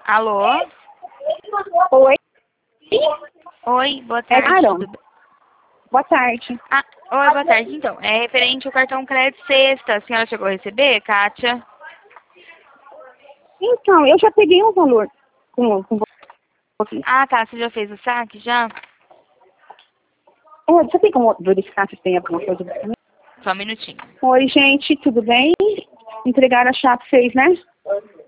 Alô? Oi, Oi, boa tarde. Carol. tudo bem? Boa tarde. Oi, boa tarde. Então, é referente ao cartão crédito sexta. A senhora chegou a receber, Kátia? Então, eu já peguei um valor com você. Ah, tá. Você já fez o saque, já? Você tem como verificar se tem alguma coisa pra mim? Só um minutinho. Oi, gente, tudo bem? Entregaram a chave 6, né?